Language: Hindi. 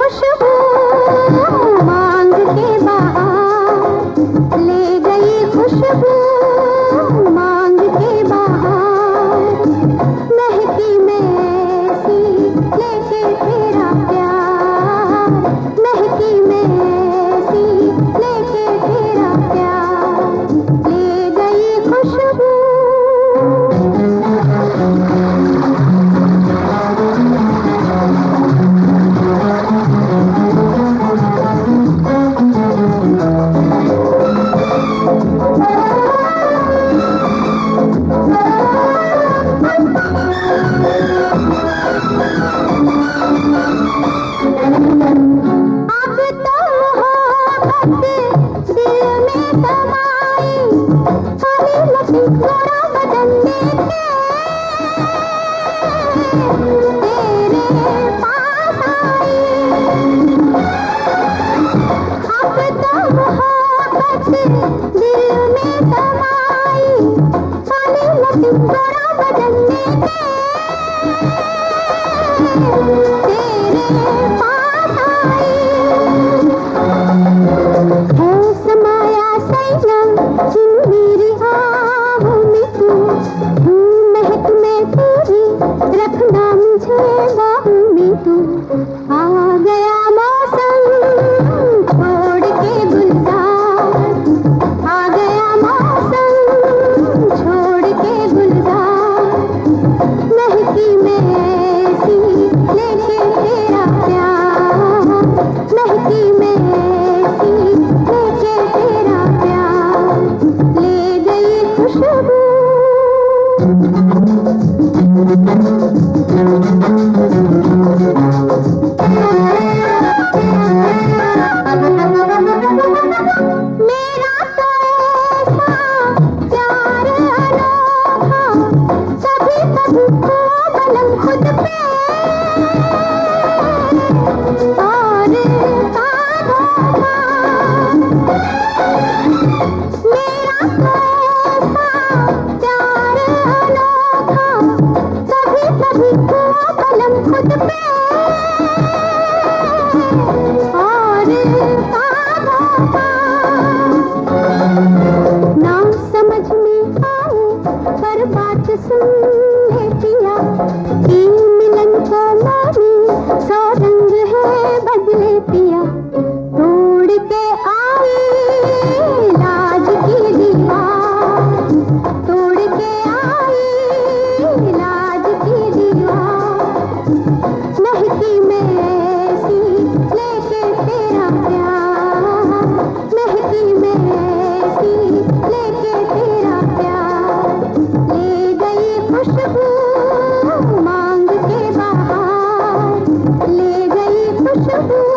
खुशबू मांग के बाहर, ले गई खुशबू मांग के बाहर। महकी मैं सी लेके तेरा प्यार, महकी मैं सी लेके तेरा प्यार, ले गई खुशबू। गोरा बदन लेके तेरे पास आई, अब तो मोहब्बत दिल में समाई। काली लटी गोरा बदन लेके तेरे पास आई। है समाया सैया मेरी आहों में तू, महक में तेरी रखना मुझे बाहों में तू। आ गया मौसम छोड़ के गुलजार, आ गया मौसम छोड़ के गुलजार। महकी मैं सी लेके तेरा प्यार, महकी मैं सी लेके तेरा प्यार, ले गई खुशबू। मेरा तो ऐसा प्यार अनोखा, कभी कभी हुआ बलम खुद पे और कांधों का। मेरा तो ऐसा प्यार अनोखा, कभी कभी हुआ बलम खुद पे और कांधों का। ना समझ में आए पर बात सुन ले पिया, ई मिलन को मानी सौ रंग है बदले पिया। तोड़ के आई लाज की दीवार, तोड़ के आई लाज की दीवार। महकी मैं सी लेके तेरा प्यार, महकी मैं सी लेके तेरा प्यार, ले गई खुशबू मांग के बाहर, ले गई खुशबू।